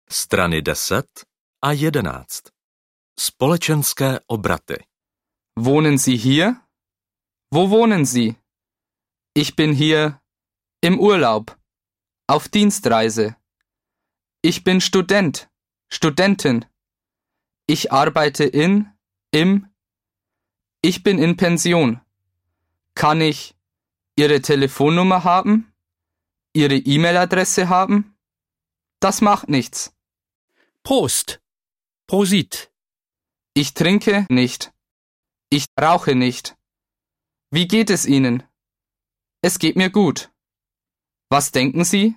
Strany 10 a 11. Společenské obraty. Wohnen Sie hier? Wo wohnen Sie? Ich bin hier im Urlaub, auf Dienstreise. Ich bin Student, Studentin. Ich arbeite im. Ich bin in Pension. Kann ich Ihre Telefonnummer haben? Ihre E-Mail-Adresse haben? Das macht nichts. Prost. Prosit. Ich trinke nicht. Ich rauche nicht. Wie geht es Ihnen? Es geht mir gut. Was denken Sie?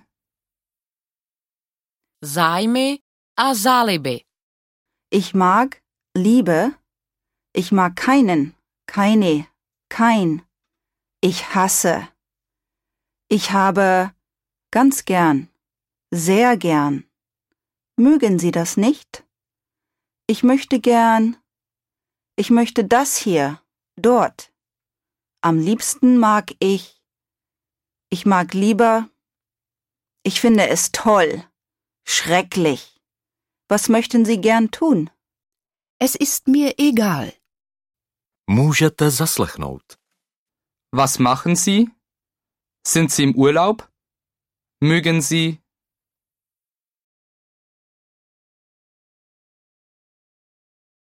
Zájmy a záliby. Ich mag Liebe. Ich mag keinen, keine, kein. Ich hasse. Ich habe ganz gern, sehr gern. Mögen Sie das nicht? Ich möchte gern. Ich möchte das hier, dort. Am liebsten mag ich. Ich mag lieber. Ich finde es toll. Schrecklich. Was möchten Sie gern tun? Es ist mir egal. Můžete zaslechnout. Was machen Sie? Sind Sie im Urlaub? Mögen Sie